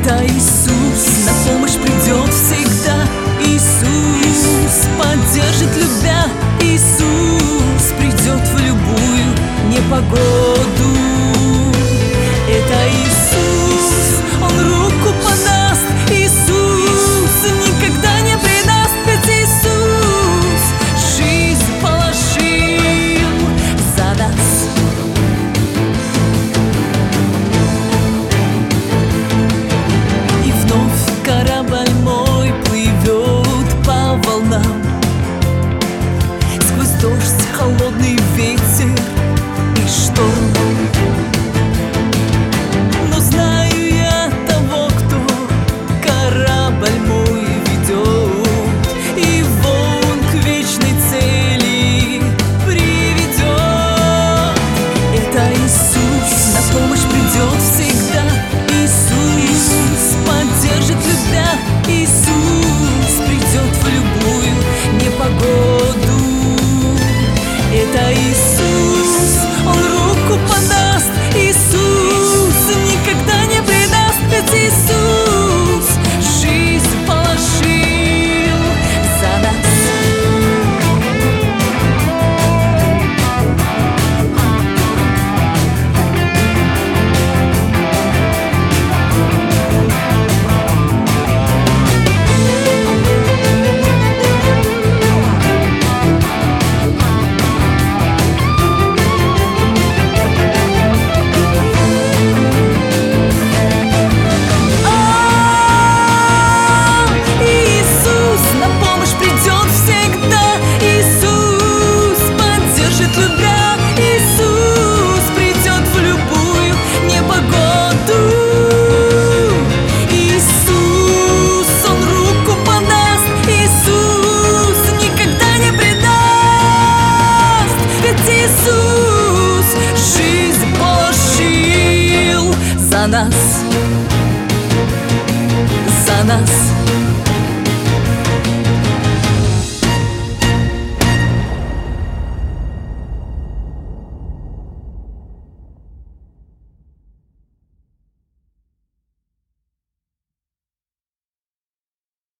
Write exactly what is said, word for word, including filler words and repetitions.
Это Иисус на помощь придет всегда. Иисус поддержит, любя. Иисус придет в любую непогоду. Это Иисус, Он руку подаст. Иисус никогда не предаст. Ведь Иисус жизнь положил за нас. И вновь корабль мой плывет по волнам, сквозь дождь, холодный ветер и шторм. Но знаю я того, кто корабль мой ведет, и вон к вечной цели приведет. Это Иисус на помощь придет всегда. Иисус поддержит, любя. Иисус придет в любую непогоду. Это Иисус, Он руку подаст. Иисус никогда не предаст. Ведь Иисус жизнь положил за нас. Иисус жизнь положил за нас, за нас.